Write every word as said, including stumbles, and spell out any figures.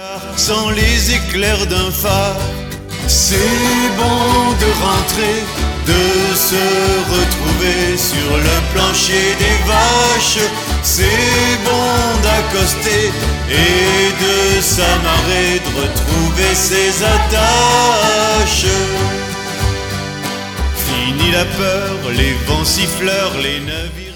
Sans les éclairs d'un phare, c'est bon de rentrer, de se retrouver sur le plancher des vaches. C'est bon d'accoster et de s'amarrer, de retrouver ses attaches. Fini la peur, les vents siffleurs, les navires.